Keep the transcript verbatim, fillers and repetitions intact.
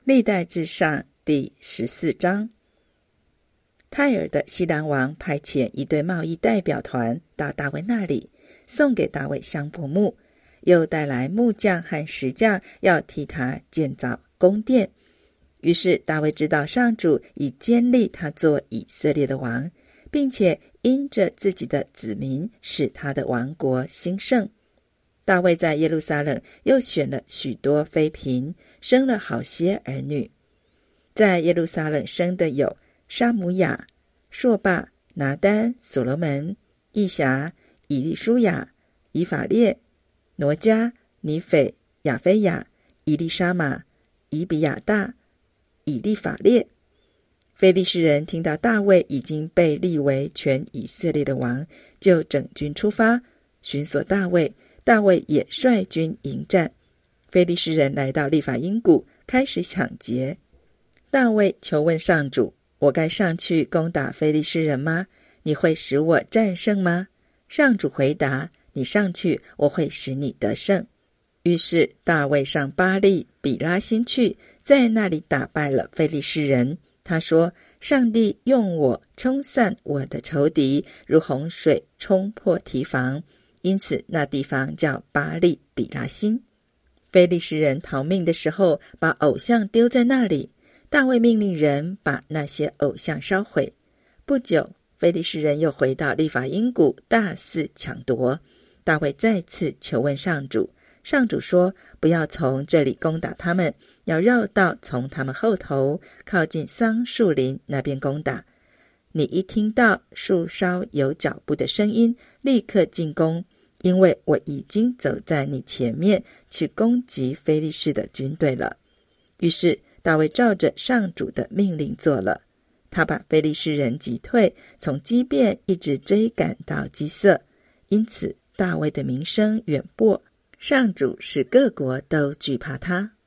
历代志上第十四章。泰尔的西兰王派遣一队贸易代表团到大卫那里，送给大卫香柏木，又带来木匠和石匠，要替他建造宫殿。于是大卫知道上主已坚立他做以色列的王，并且因着自己的子民使他的王国兴盛。大卫在耶路撒冷又选了许多妃嫔，生了好些儿女。在耶路撒冷生的有沙姆雅、朔巴、拿单、所罗门、义侠、以利舒雅、以法列、挪迦、尼斐、亚菲雅、以利沙玛、以比亚大、以利法列。非利士人听到大卫已经被立为全以色列的王，就整军出发，寻索大卫。大卫也率军迎战。非利士人来到利法因谷，开始抢劫。大卫求问上主：我该上去攻打非利士人吗？你会使我战胜吗？上主回答：你上去，我会使你得胜。于是大卫上巴力比拉辛去，在那里打败了非利士人。他说：上帝用我冲散我的仇敌，如洪水冲破堤防。因此那地方叫巴力比拉辛。非利士人逃命的时候，把偶像丢在那里。大卫命令人把那些偶像烧毁。不久，非利士人又回到利法因谷，大肆抢夺。大卫再次求问上主，上主说：不要从这里攻打他们，要绕道从他们后头，靠近桑树林那边攻打。你一听到树梢有脚步的声音，立刻进攻，因为我已经走在你前面，去攻击非利士的军队了。于是大卫照着上主的命令做了，他把非利士人击退，从基遍一直追赶到基色。因此大卫的名声远播，上主使各国都惧怕他。